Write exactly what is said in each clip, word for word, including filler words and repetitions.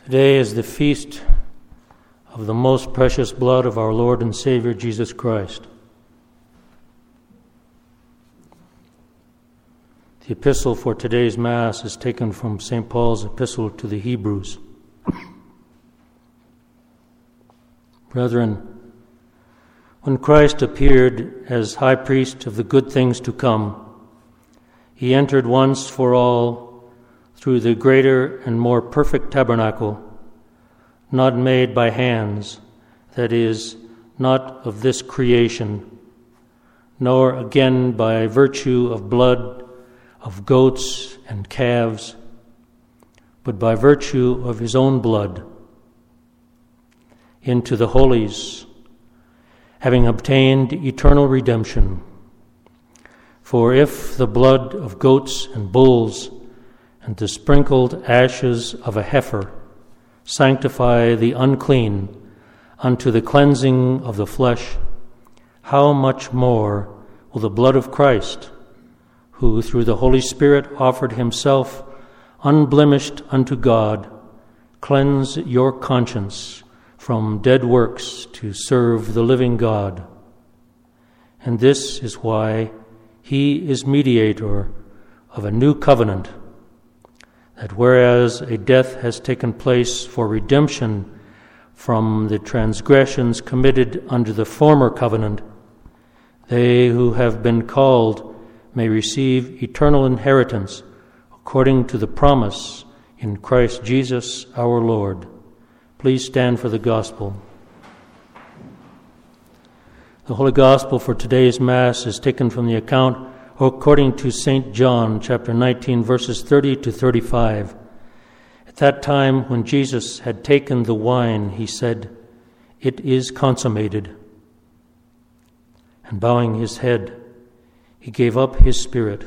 Today is the feast of the most precious blood of our Lord and Savior Jesus Christ. The epistle for today's Mass is taken from Saint Paul's epistle to the Hebrews. Brethren, when Christ appeared as high priest of the good things to come, he entered once for all through the greater and more perfect tabernacle, not made by hands, that is, not of this creation, nor again by virtue of blood of goats and calves, but by virtue of his own blood, into the holies, having obtained eternal redemption. For if the blood of goats and bulls and the sprinkled ashes of a heifer sanctify the unclean unto the cleansing of the flesh, how much more will the blood of Christ, who through the Holy Spirit offered himself unblemished unto God, cleanse your conscience from dead works to serve the living God. And this is why he is mediator of a new covenant, that whereas a death has taken place for redemption from the transgressions committed under the former covenant, they who have been called may receive eternal inheritance according to the promise in Christ Jesus our Lord. Please stand for the Gospel. The Holy Gospel for today's Mass is taken from the account according to Saint John, chapter nineteen, verses thirty to thirty-five. At that time, when Jesus had taken the wine, he said, "It is consummated." And bowing his head, he gave up his spirit.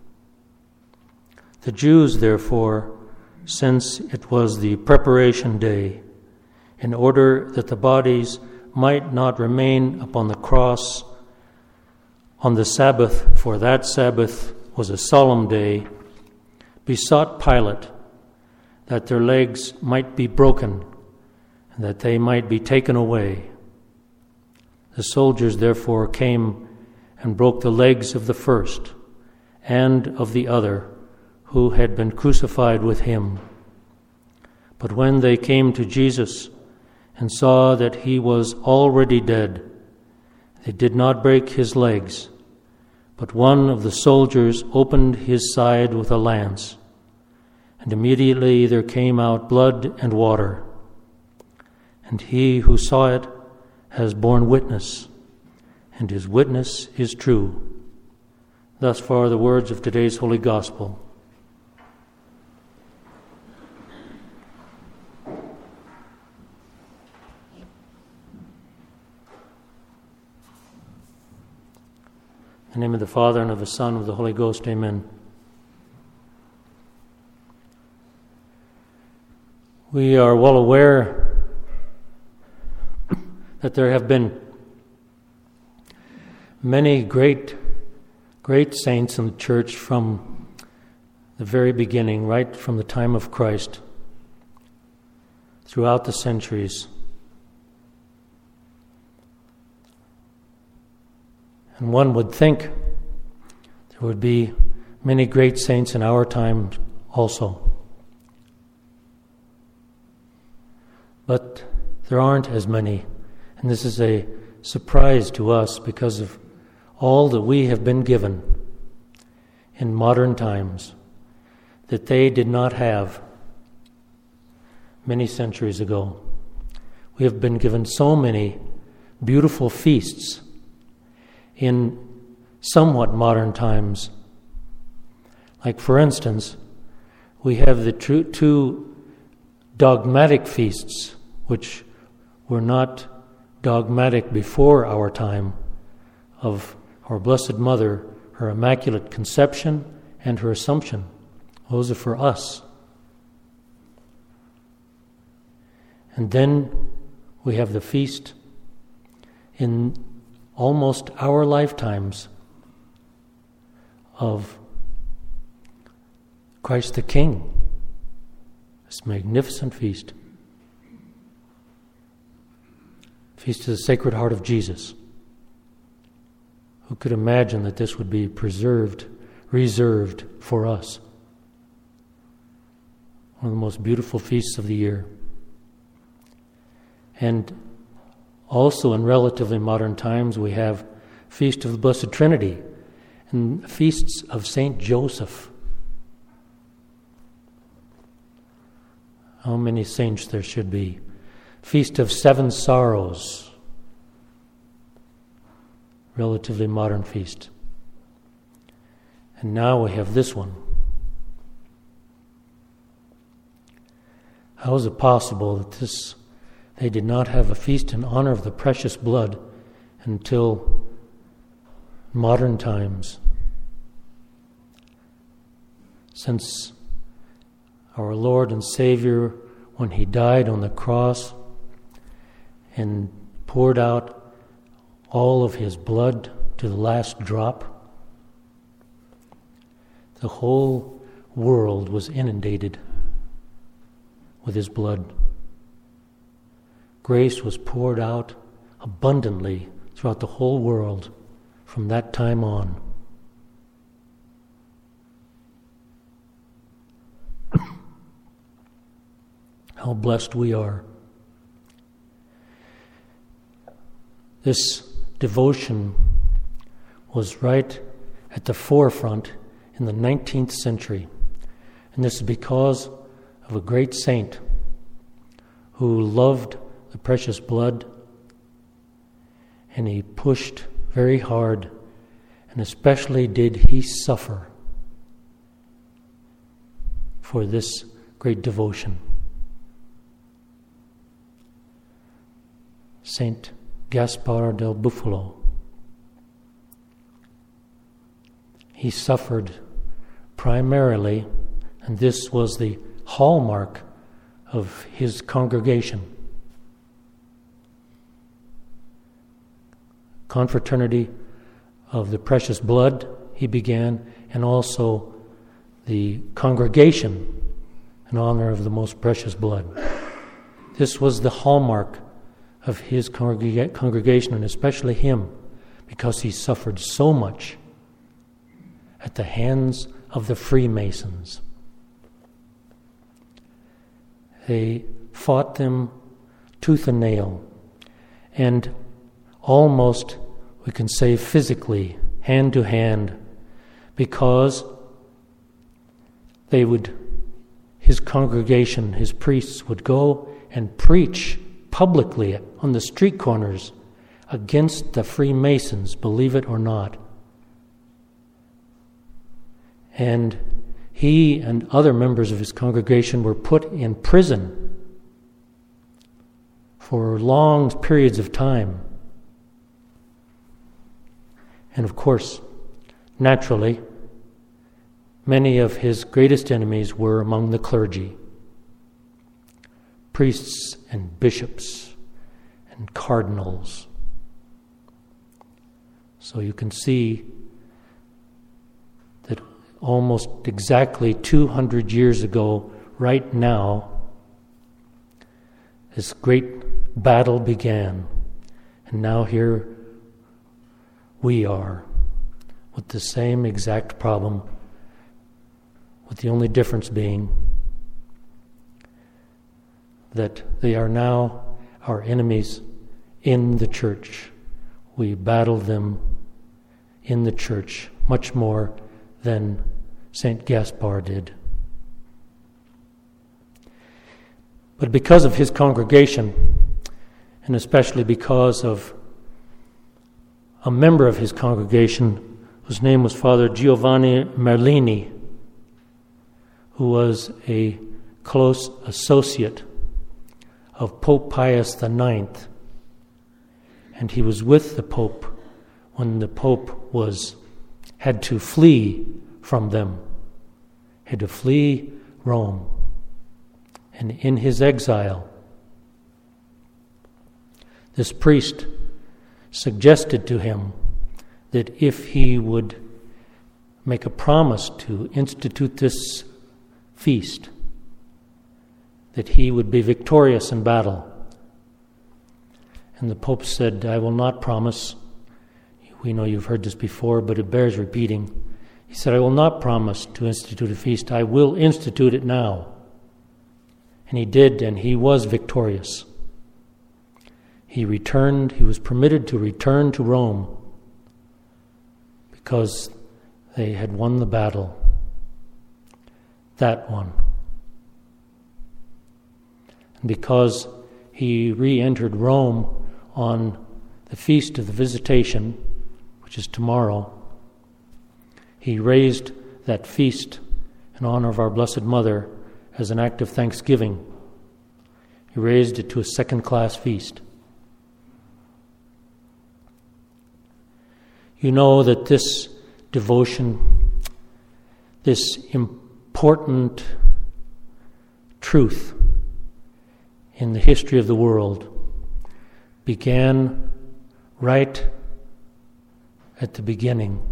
The Jews, therefore, since it was the preparation day, in order that the bodies might not remain upon the cross on the Sabbath, for that Sabbath was a solemn day, besought Pilate that their legs might be broken and that they might be taken away. The soldiers therefore came and broke the legs of the first and of the other who had been crucified with him. But when they came to Jesus and saw that he was already dead, they did not break his legs, but one of the soldiers opened his side with a lance, and immediately there came out blood and water. And he who saw it has borne witness, and his witness is true. Thus far the words of today's Holy Gospel. In the name of the Father, and of the Son, and of the Holy Ghost, amen. We are well aware that there have been many great, great saints in the Church from the very beginning, right from the time of Christ, throughout the centuries. And one would think there would be many great saints in our time also. But there aren't as many. And this is a surprise to us because of all that we have been given in modern times that they did not have many centuries ago. We have been given so many beautiful feasts in somewhat modern times. Like, for instance, we have the two, two dogmatic feasts, which were not dogmatic before our time, of our Blessed Mother, her Immaculate Conception, and her Assumption. Those are for us. And then we have the feast in almost our lifetimes of Christ the King, this magnificent feast. Feast of the Sacred Heart of Jesus. Who could imagine that this would be preserved, reserved for us? One of the most beautiful feasts of the year. And also in relatively modern times, we have Feast of the Blessed Trinity and feasts of Saint Joseph. How many saints there should be. Feast of Seven Sorrows. Relatively modern feast. And now we have this one. How is it possible that this they did not have a feast in honor of the precious blood until modern times? Since our Lord and Savior, when He died on the cross and poured out all of His blood to the last drop, the whole world was inundated with His blood. Grace was poured out abundantly throughout the whole world from that time on. How blessed we are. This devotion was right at the forefront in the nineteenth century. And this is because of a great saint who loved the precious blood, and he pushed very hard, and especially did he suffer for this great devotion. Saint Gaspar del Bufalo. He suffered primarily, and this was the hallmark of his congregation. Confraternity of the Precious Blood he began, and also the congregation in honor of the Most Precious Blood. This was the hallmark of his congrega- congregation, and especially him, because he suffered so much at the hands of the Freemasons. They fought them tooth and nail, and almost, we can say physically, hand to hand, because they would, his congregation, his priests would go and preach publicly on the street corners against the Freemasons, believe it or not. And he and other members of his congregation were put in prison for long periods of time. And of course, naturally, many of his greatest enemies were among the clergy. Priests and bishops and cardinals. So you can see that almost exactly two hundred years ago, right now, this great battle began. And now here we are with the same exact problem, with the only difference being that they are now our enemies in the church. We battle them in the church much more than Saint Gaspar did. But because of his congregation, and especially because of a member of his congregation whose name was Father Giovanni Merlini, who was a close associate of Pope Pius the Ninth, and he was with the Pope when the Pope was had to flee from them, had to flee Rome. And in his exile, this priest suggested to him that if he would make a promise to institute this feast, that he would be victorious in battle. And the Pope said, I will not promise. We know you've heard this before, but it bears repeating. He said, I will not promise to institute a feast. I will institute it now. And he did, and he was victorious. He returned, he was permitted to return to Rome because they had won the battle. That one. And because he re-entered Rome on the Feast of the Visitation, which is tomorrow, he raised that feast in honor of our Blessed Mother as an act of thanksgiving. He raised it to a second-class feast. You know that this devotion, this important truth in the history of the world, began right at the beginning.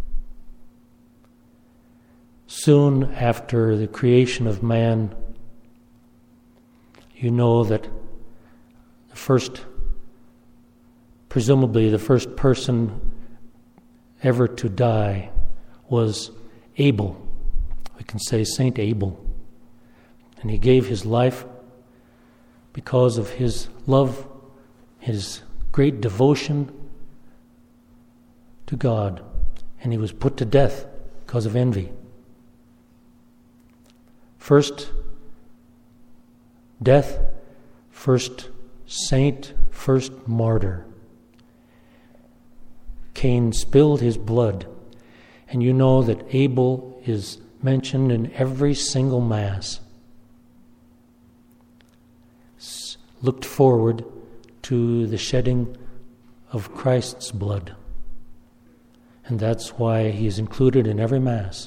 Soon after the creation of man, you know that the first, presumably the first person ever to die was Abel. We can say Saint Abel. And he gave his life because of his love, his great devotion to God. And he was put to death because of envy. First death, first saint, first martyr. Cain spilled his blood. And you know that Abel is mentioned in every single Mass. Looked forward to the shedding of Christ's blood. And that's why he is included in every Mass.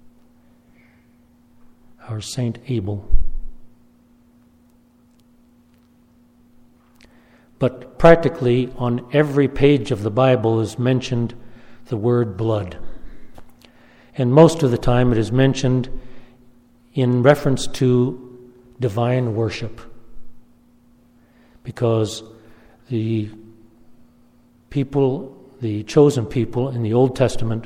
Our Saint Abel. But practically on every page of the Bible is mentioned the word blood. And most of the time it is mentioned in reference to divine worship. Because the people, the chosen people in the Old Testament,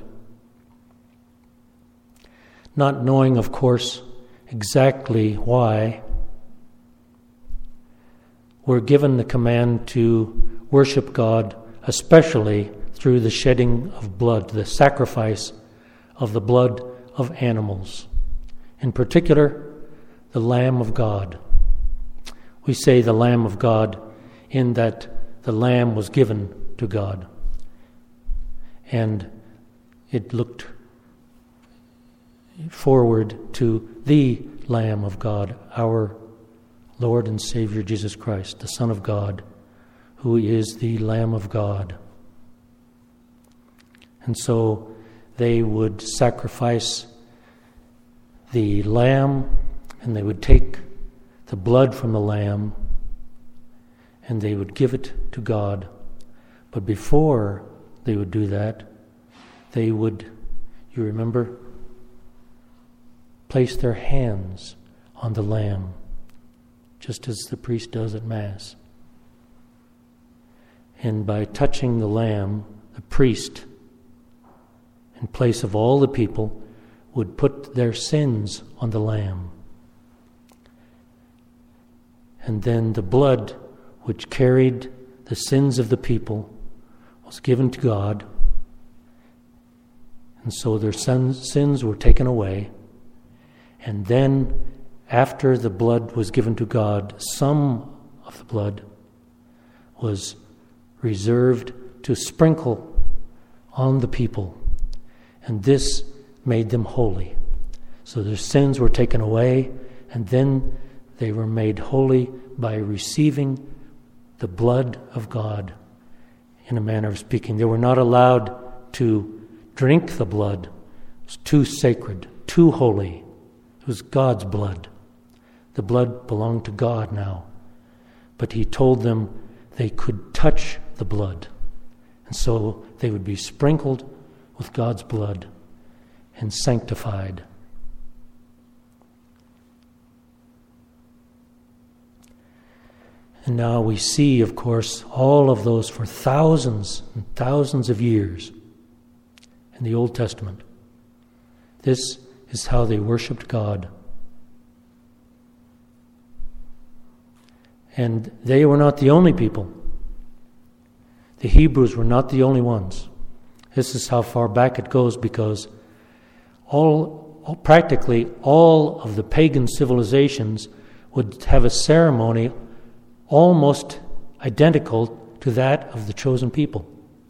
not knowing, of course, exactly why, were given the command to worship God, especially through the shedding of blood, the sacrifice of the blood of animals. In particular, the Lamb of God. We say the Lamb of God in that the Lamb was given to God. And it looked forward to the Lamb of God, our Lord and Savior Jesus Christ, the Son of God, who is the Lamb of God. And so they would sacrifice the lamb, and they would take the blood from the lamb, and they would give it to God. But before they would do that, they would, you remember, place their hands on the lamb, just as the priest does at Mass. And by touching the lamb, the priest, in place of all the people, would put their sins on the lamb. And then the blood, which carried the sins of the people, was given to God. And so their sins, sins were taken away. And then, after the blood was given to God, some of the blood was reserved to sprinkle on the people. And this made them holy. So their sins were taken away, and then they were made holy by receiving the blood of God, in a manner of speaking. They were not allowed to drink the blood. It was too sacred, too holy. It was God's blood. The blood belonged to God now. But he told them they could touch the blood. And so they would be sprinkled with God's blood and sanctified. And now we see, of course, all of those for thousands and thousands of years in the Old Testament. This is how they worshipped God. And they were not the only people. The Hebrews were not the only ones. This is how far back it goes, because all, all practically all of the pagan civilizations would have a ceremony almost identical to that of the chosen people.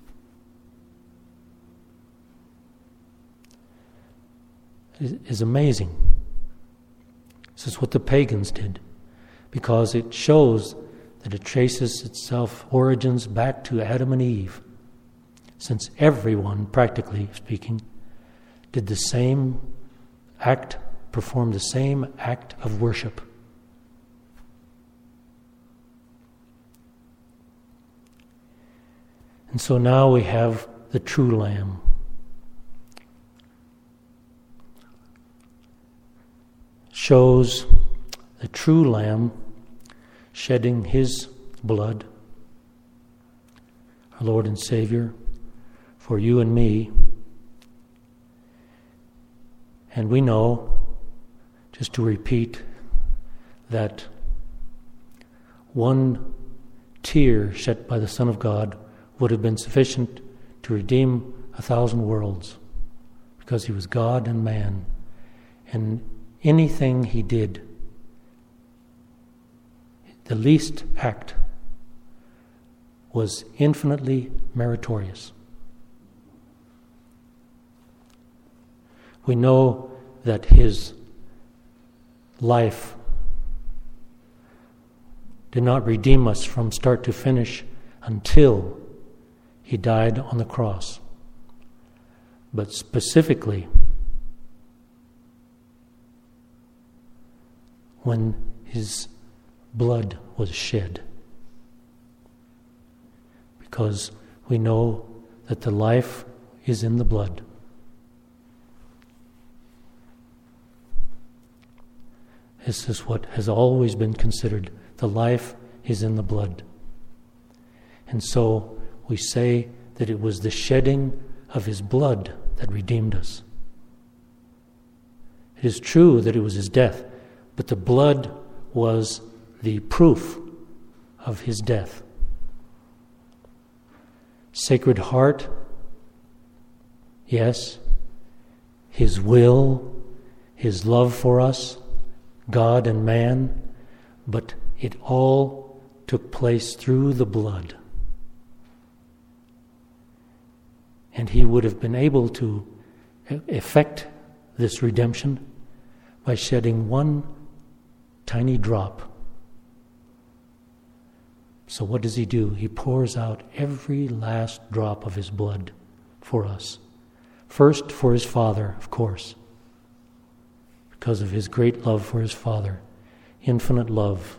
It is amazing. This is what the pagans did, because it shows that it traces itself origins back to Adam and Eve, since everyone, practically speaking, did the same act, performed the same act of worship. And so now we have the true Lamb. Shows the true Lamb shedding his blood, our Lord and Savior, for you and me. And we know, just to repeat, that one tear shed by the Son of God would have been sufficient to redeem a thousand worlds, because he was God and man. And anything he did, the least act, was infinitely meritorious. We know that his life did not redeem us from start to finish until he died on the cross. But specifically, when his blood was shed, because we know that the life is in the blood. This is what has always been considered. The life is in the blood. And so we say that it was the shedding of his blood that redeemed us. It is true that it was his death, but the blood was the proof of his death. Sacred Heart, yes. His will, his love for us, God and man, but it all took place through the blood. And he would have been able to effect this redemption by shedding one tiny drop. So what does he do? He pours out every last drop of his blood for us. First for his Father, of course, because of his great love for his Father, infinite love.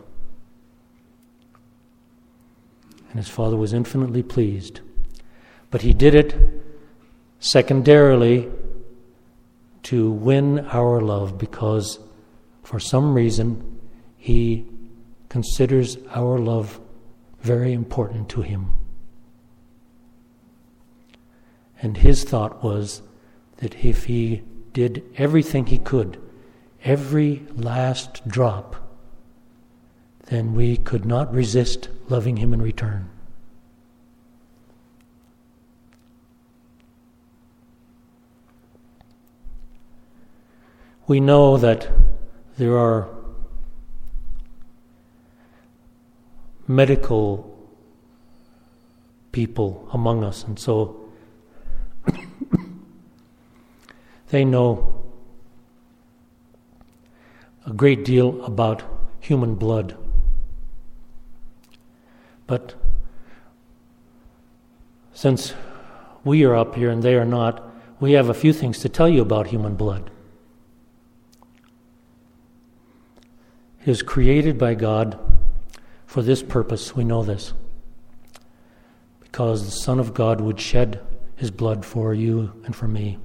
And his Father was infinitely pleased. But he did it secondarily to win our love, because for some reason he considers our love very important to him. And his thought was that if he did everything he could, every last drop, then we could not resist loving him in return. We know that there are medical people among us, and so they know a great deal about human blood. But since we are up here and they are not, we have a few things to tell you about human blood. It is created by God for this purpose. We know this, because the Son of God would shed his blood for you and for me.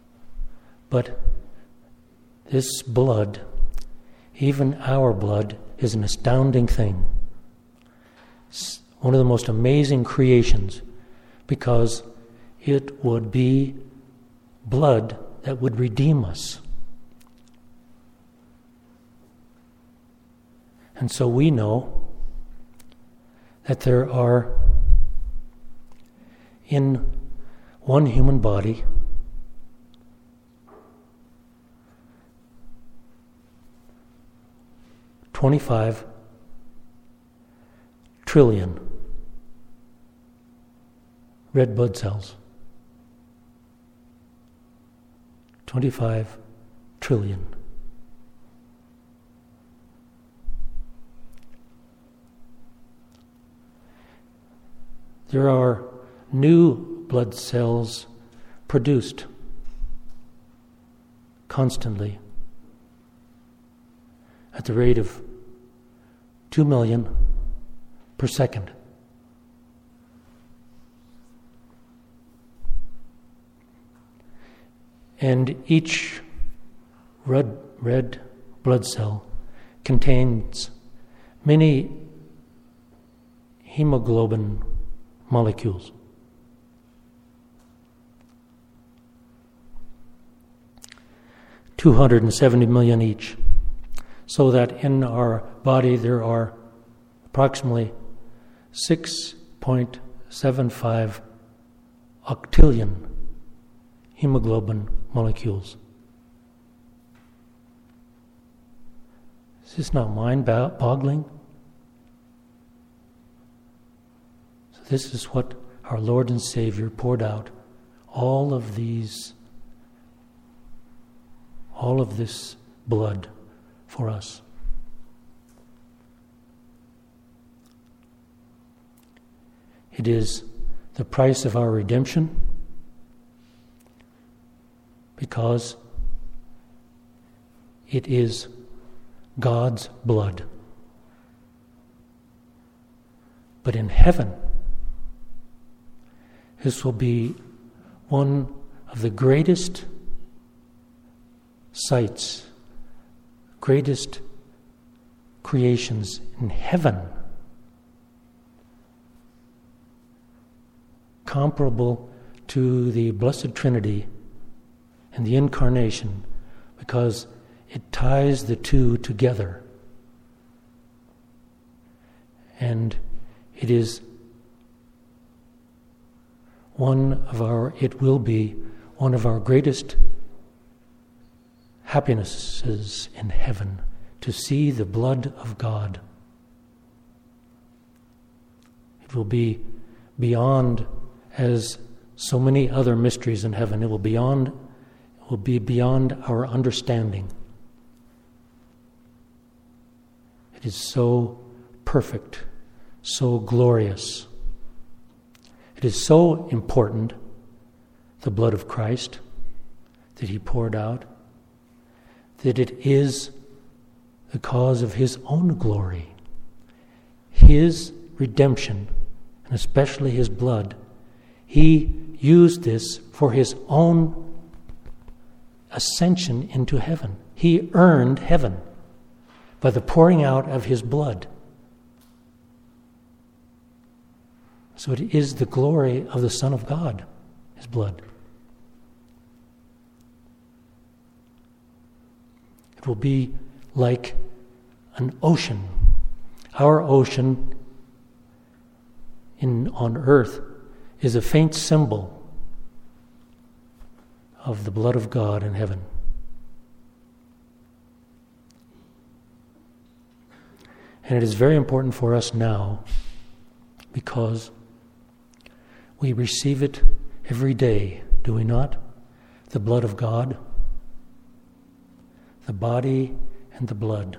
But this blood, even our blood, is an astounding thing. It's one of the most amazing creations, because it would be blood that would redeem us. And so we know that there are, in one human body, twenty-five trillion red blood cells. twenty-five trillion. There are new blood cells produced constantly at the rate of two million per second. And each red, red blood cell contains many hemoglobin molecules. two hundred seventy million each. So that in our body there are approximately six point seven five octillion hemoglobin molecules. Is this not mind-boggling? So this is what our Lord and Savior poured out, all of these, all of this blood for us. It is the price of our redemption, because it is God's blood. But in heaven, this will be one of the greatest sights, greatest creations in heaven, comparable to the Blessed Trinity and the Incarnation, because it ties the two together. And it is one of our, it will be one of our greatest happinesses in heaven, to see the blood of God. It will be beyond, as so many other mysteries in heaven, it will beyond, it will be beyond our understanding. It is so perfect, so glorious. It is so important, the blood of Christ that He poured out, that it is the cause of His own glory. His redemption, and especially His blood, He used this for His own ascension into heaven. He earned heaven by the pouring out of His blood. So it is the glory of the Son of God, His blood. It will be like an ocean. Our ocean in on earth is a faint symbol of the blood of God in heaven. And it is very important for us now, because we receive it every day, do we not? The blood of God, the body and the blood.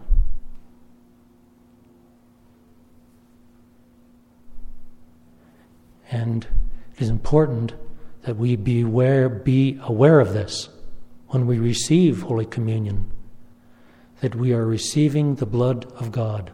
And it is important that we be aware, be aware of this when we receive Holy Communion, that we are receiving the blood of God.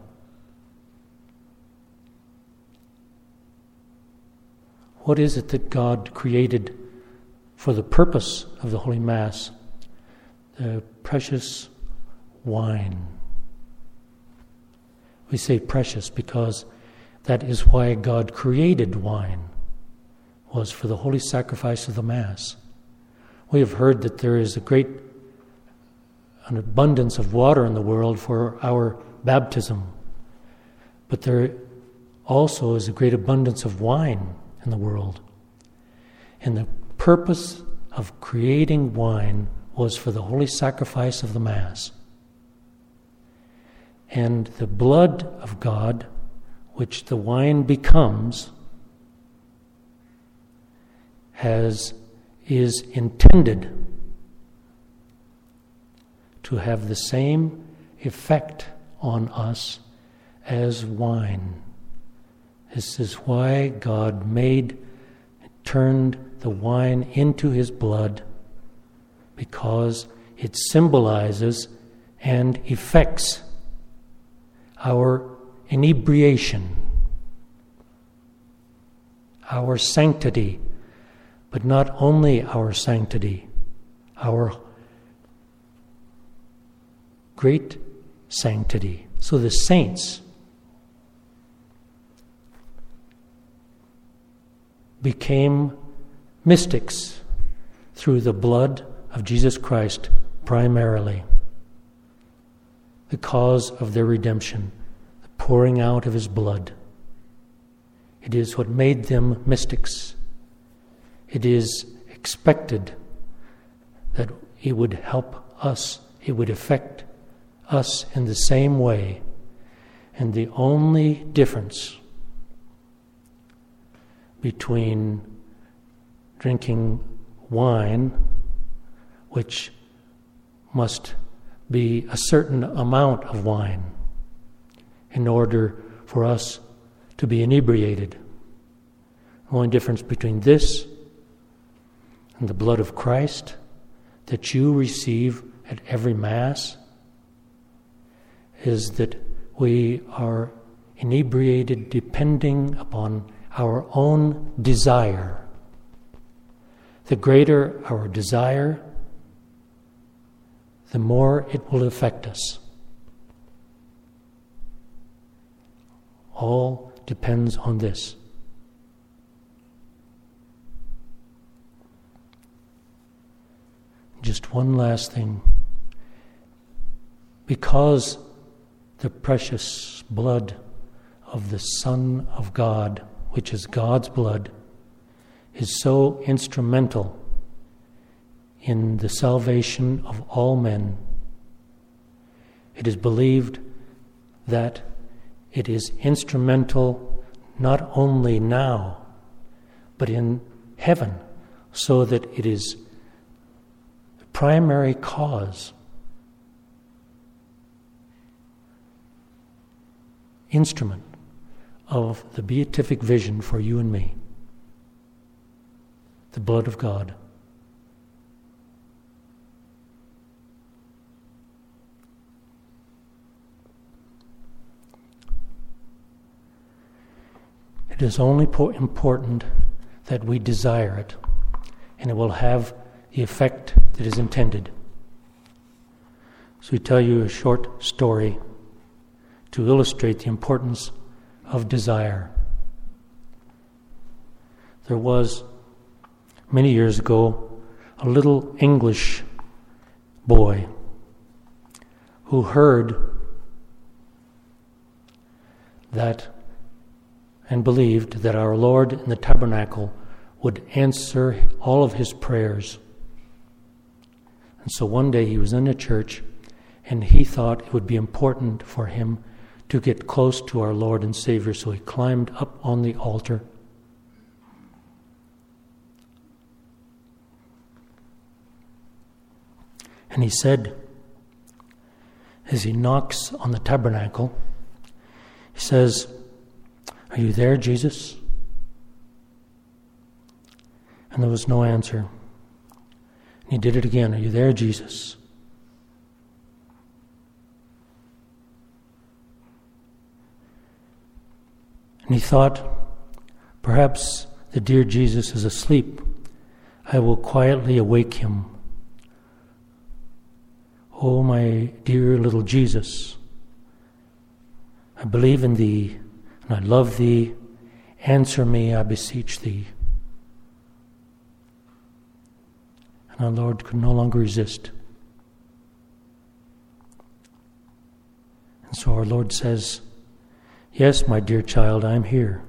What is it that God created for the purpose of the Holy Mass? The precious wine. We say precious because that is why God created wine, was for the holy sacrifice of the Mass. We have heard that there is a great an abundance of water in the world for our baptism, but there also is a great abundance of wine in the world. And the purpose of creating wine was for the holy sacrifice of the Mass. And the blood of God, which the wine becomes, has is intended to have the same effect on us as wine. This is why God made, turned the wine into his blood, because it symbolizes and effects our inebriation, our sanctity, but not only our sanctity, our great sanctity. So the saints became mystics through the blood of Jesus Christ primarily, the cause of their redemption, the pouring out of his blood. It is what made them mystics. It is expected that it would help us, it would affect us in the same way. And the only difference between drinking wine, which must be a certain amount of wine in order for us to be inebriated. The only difference between this and the blood of Christ that you receive at every Mass is that we are inebriated depending upon our own desire. The greater our desire, the more it will affect us. All depends on this. Just one last thing. Because the precious blood of the Son of God, which is God's blood, is so instrumental in the salvation of all men, it is believed that it is instrumental not only now, but in heaven, so that it is the primary cause, instrument of the beatific vision for you and me, the blood of God. It is only po- important that we desire it, and it will have the effect that is intended. So we tell you a short story to illustrate the importance of desire. There was, many years ago, a little English boy who heard that and believed that our Lord in the tabernacle would answer all of his prayers. And so one day he was in a church, and he thought it would be important for him to get close to our Lord and Savior, so he climbed up on the altar. And he said, as he knocks on the tabernacle, he says, "Are you there, Jesus?" And there was no answer. And he did it again. "Are you there, Jesus?" And he thought, perhaps the dear Jesus is asleep. I will quietly awake him. Oh, my dear little Jesus, I believe in thee, and I love thee. Answer me, I beseech thee. And our Lord could no longer resist. And so our Lord says, yes, my dear child, I'm here.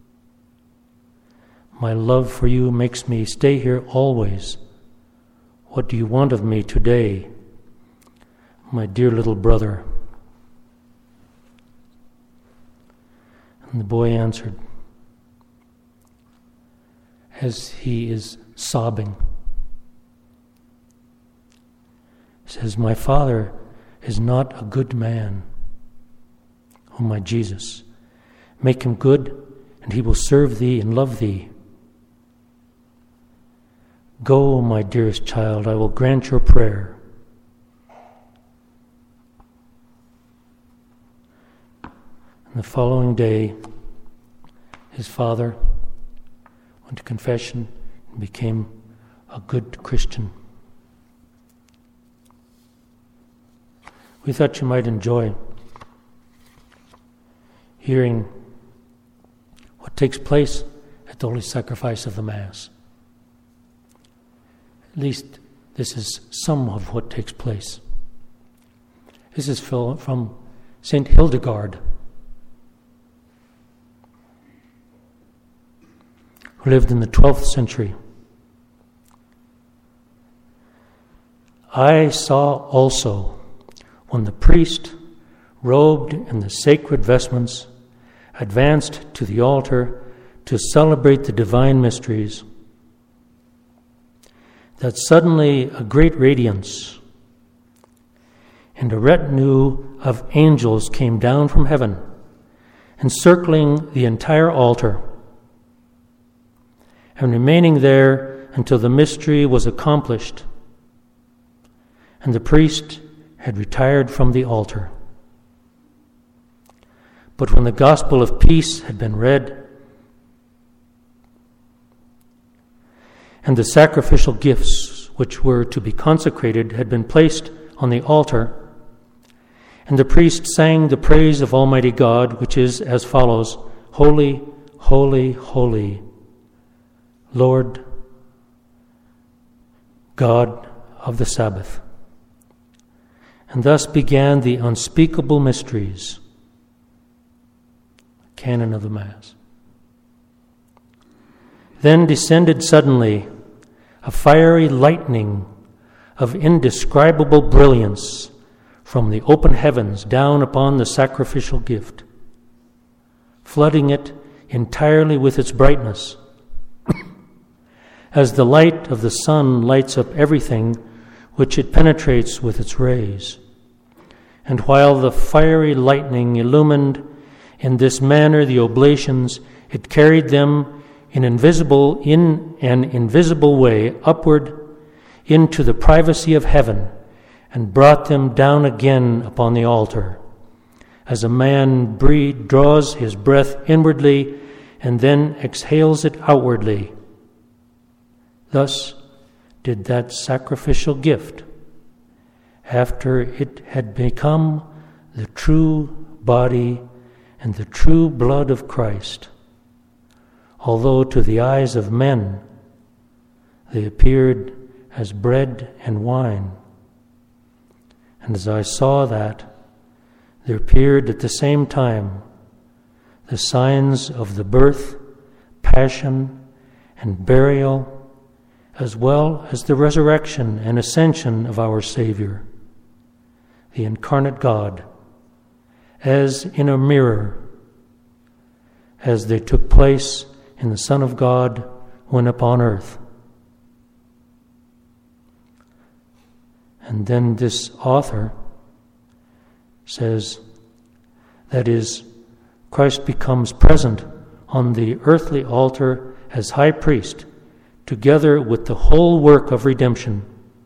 My love for you makes me stay here always. What do you want of me today, my dear little brother? And the boy answered, as he is sobbing, he says, my father is not a good man. O my Jesus, make him good, and he will serve thee and love thee. Go, my dearest child, I will grant your prayer. And the following day, his father went to confession and became a good Christian. We thought you might enjoy hearing what takes place at the Holy Sacrifice of the Mass. At least this is some of what takes place. This is from Saint Hildegard, who lived in the twelfth century. I saw also when the priest, robed in the sacred vestments, advanced to the altar to celebrate the divine mysteries, that suddenly a great radiance and a retinue of angels came down from heaven, encircling the entire altar, and remaining there until the mystery was accomplished and the priest had retired from the altar. But when the gospel of peace had been read, and the sacrificial gifts which were to be consecrated had been placed on the altar, and the priest sang the praise of Almighty God, which is as follows: Holy, holy, holy, Lord God of the Sabbath. And thus began the unspeakable mysteries, canon of the Mass. Then descended suddenly a fiery lightning of indescribable brilliance from the open heavens down upon the sacrificial gift, flooding it entirely with its brightness, as the light of the sun lights up everything which it penetrates with its rays. And while the fiery lightning illumined in this manner the oblations, it carried them in invisible in an invisible way upward into the privacy of heaven, and brought them down again upon the altar, as a man breathe, draws his breath inwardly and then exhales it outwardly. Thus did that sacrificial gift, after it had become the true body and the true blood of Christ, although to the eyes of men they appeared as bread and wine. And as I saw that, there appeared at the same time the signs of the birth, passion, and burial, as well as the resurrection and ascension of our Savior, the incarnate God, as in a mirror, as they took place in the Son of God when upon earth. And then this author says, that is, Christ becomes present on the earthly altar as high priest, together with the whole work of redemption.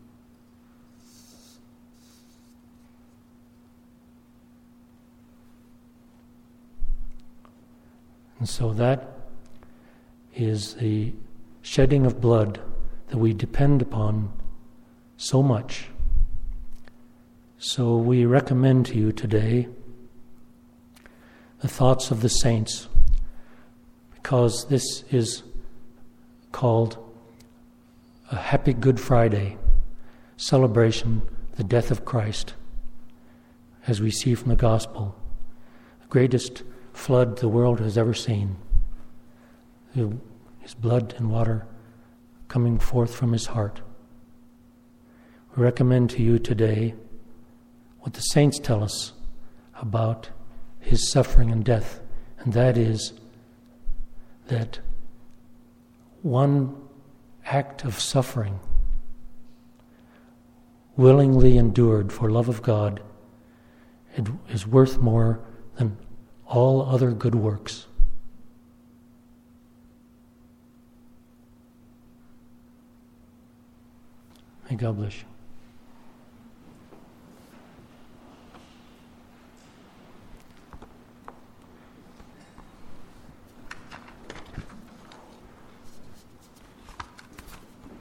And so that is the shedding of blood that we depend upon so much. So we recommend to you today the thoughts of the saints, because this is called a happy Good Friday celebration of the death of Christ, as we see from the Gospel, the greatest flood the world has ever seen. His blood and water coming forth from his heart. We recommend to you today what the saints tell us about his suffering and death, and that is that one act of suffering, willingly endured for love of God, it is worth more than all other good works. May God bless you.